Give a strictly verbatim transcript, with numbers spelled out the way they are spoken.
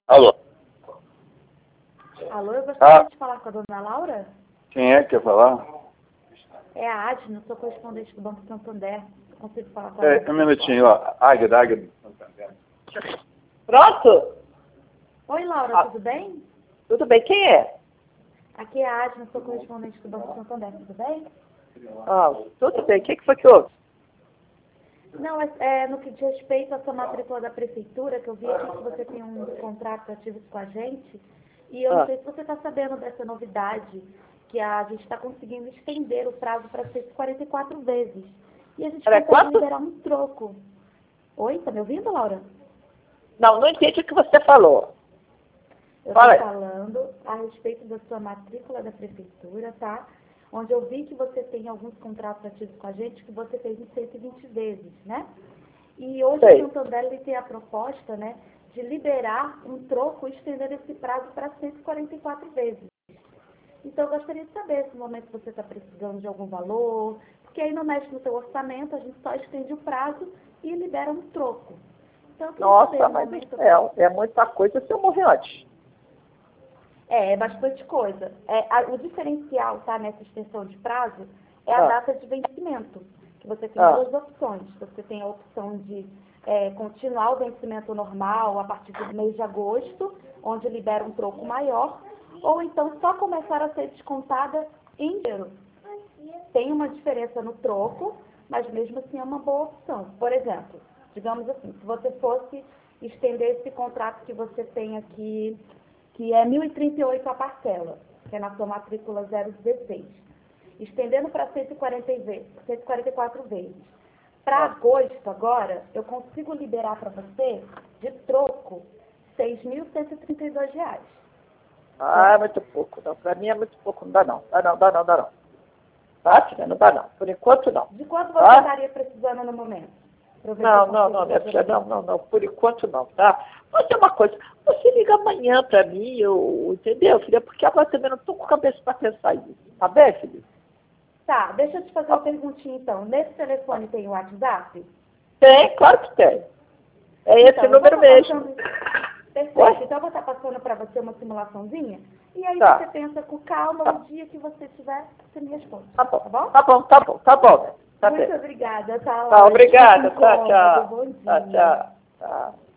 Alô? Alô, eu gostaria Ah. de falar com a dona Laura. Quem é que quer falar? É a Adna, sou correspondente do Banco Santander. Eu consigo falar com É, ela? um minutinho, ó. Águida, Águida. Pronto? Oi, Laura, Ah. tudo bem? Tudo bem, quem é? Aqui é a Adna, sou correspondente do Banco Santander, tudo bem? Ah, tudo bem, o que, que foi que houve? Não, é, é no que diz respeito à sua matrícula da prefeitura, que eu vi aqui que você tem um contrato ativo com a gente, e eu Ah. não sei se você está sabendo dessa novidade, que a gente está conseguindo estender o prazo para cento e quarenta e quatro vezes. E a gente Era consegue quanto? liberar um troco. Oi, tá me ouvindo, Laura? Não, não entendi o que você falou. Eu Fala estou aí. falando a respeito da sua matrícula da prefeitura, tá? Onde eu vi que você tem alguns contratos ativos com a gente que você fez em cento e vinte vezes, né? E hoje Sei. o Santander ele tem a proposta, né, de liberar um troco e estender esse prazo para cento e quarenta e quatro vezes. Então, eu gostaria de saber se no momento você está precisando de algum valor, porque aí não mexe no seu orçamento, a gente só estende o prazo e libera um troco. Então, eu queria saber Nossa, no mas momento... é, é muita coisa se eu morrer antes. É, é bastante coisa. É, a- o diferencial, tá, nessa extensão de prazo é a Ah. data de vencimento. Que você tem Ah. duas opções. Você tem a opção de é, continuar o vencimento normal a partir do mês de agosto, onde libera um troco maior, ou então só começar a ser descontada em dinheiro. Tem uma diferença no troco, mas mesmo assim é uma boa opção. Por exemplo, digamos assim, se você fosse estender esse contrato que você tem aqui, que é mil e trinta e oito a parcela, que é na sua matrícula zero dezesseis, estendendo para cento e quarenta vezes, cento e quarenta e quatro vezes. Para agosto agora, eu consigo liberar para você, de troco, seis mil cento e trinta e dois reais. Ah, é muito pouco. Não, pra mim é muito pouco. Não dá não. Dá não, dá não, dá não. Tá, filha? Não dá não. Por enquanto não. De quanto você Tá? estaria precisando no momento? Pra eu ver se Não, eu não, consigo não, minha fazer filha, não, não, não. Por enquanto não, tá? Mas tem uma coisa. Você liga amanhã pra mim, eu, entendeu, filha? Porque agora também não tô com a cabeça pra pensar nisso. Tá bem, filha? Tá, deixa eu te fazer uma perguntinha então. Nesse telefone tem o WhatsApp? Tem, claro que tem. É esse Então, eu vou número tá mesmo. passando... Perfeito. Oi? Então, eu vou estar passando para você uma simulaçãozinha. E aí Tá. você pensa com calma, Tá. o dia que você tiver, você me responde. Tá bom, Tá bom? tá bom, tá bom, tá bom. Tá Muito bem. obrigada, tá, Tá, Laura? obrigada. Desculpa o Tá, incômodo. tchau. Bom Tá, dia. tchau. Tá.